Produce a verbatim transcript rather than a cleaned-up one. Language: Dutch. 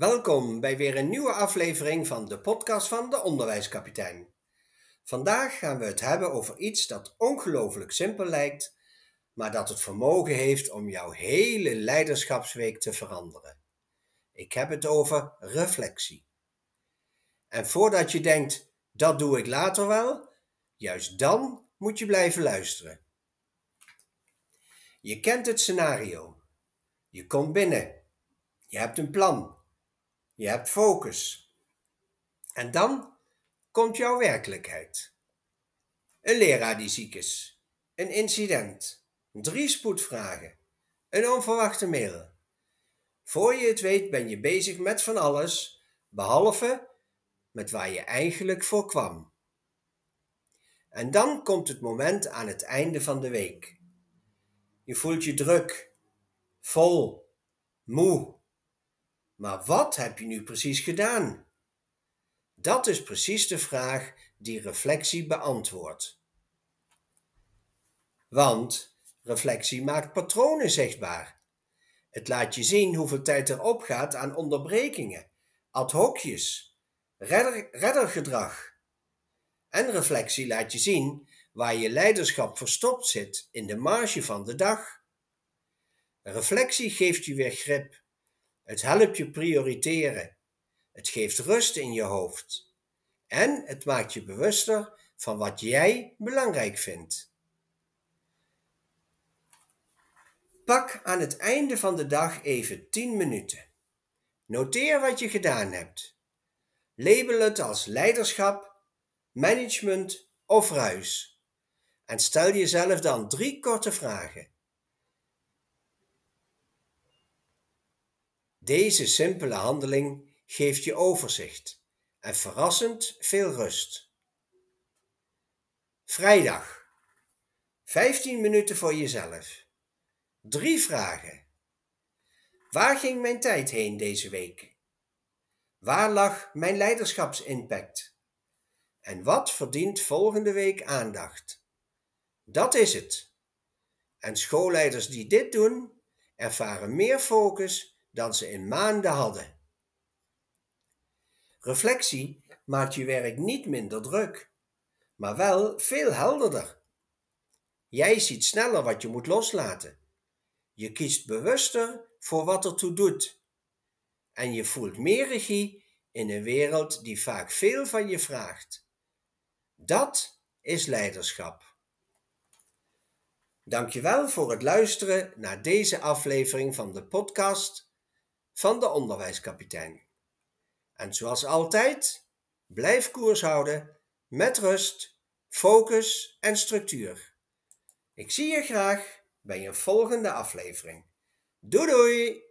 Welkom bij weer een nieuwe aflevering van de podcast van de Onderwijskapitein. Vandaag gaan we het hebben over iets dat ongelooflijk simpel lijkt, maar dat het vermogen heeft om jouw hele leiderschapsweek te veranderen. Ik heb het over reflectie. En voordat je denkt, dat doe ik later wel, juist dan moet je blijven luisteren. Je kent het scenario. Je komt binnen. Je hebt een plan. Je hebt focus. En dan komt jouw werkelijkheid. Een leraar die ziek is. Een incident. Drie spoedvragen. Een onverwachte mail. Voor je het weet ben je bezig met van alles, behalve met waar je eigenlijk voor kwam. En dan komt het moment aan het einde van de week. Je voelt je druk, vol, moe. Maar wat heb je nu precies gedaan? Dat is precies de vraag die reflectie beantwoordt. Want reflectie maakt patronen zichtbaar. Het laat je zien hoeveel tijd er opgaat aan onderbrekingen, ad hocjes, redder, reddergedrag. En reflectie laat je zien waar je leiderschap verstopt zit in de marge van de dag. Reflectie geeft je weer grip. Het helpt je prioriteren. Het geeft rust in je hoofd. En het maakt je bewuster van wat jij belangrijk vindt. Pak aan het einde van de dag even tien minuten. Noteer wat je gedaan hebt. Label het als leiderschap, management of ruis. En stel jezelf dan drie korte vragen. Deze simpele handeling geeft je overzicht en verrassend veel rust. Vrijdag. vijftien minuten voor jezelf. Drie vragen. Waar ging mijn tijd heen deze week? Waar lag mijn leiderschapsimpact? En wat verdient volgende week aandacht? Dat is het. En schoolleiders die dit doen, ervaren meer focus dan ze in maanden hadden. Reflectie maakt je werk niet minder druk, maar wel veel helderder. Jij ziet sneller wat je moet loslaten. Je kiest bewuster voor wat ertoe doet. En je voelt meer regie in een wereld die vaak veel van je vraagt. Dat is leiderschap. Dankjewel voor het luisteren naar deze aflevering van de podcast van de Onderwijskapitein. En zoals altijd, blijf koers houden met rust, focus en structuur. Ik zie je graag bij een volgende aflevering. Doei doei!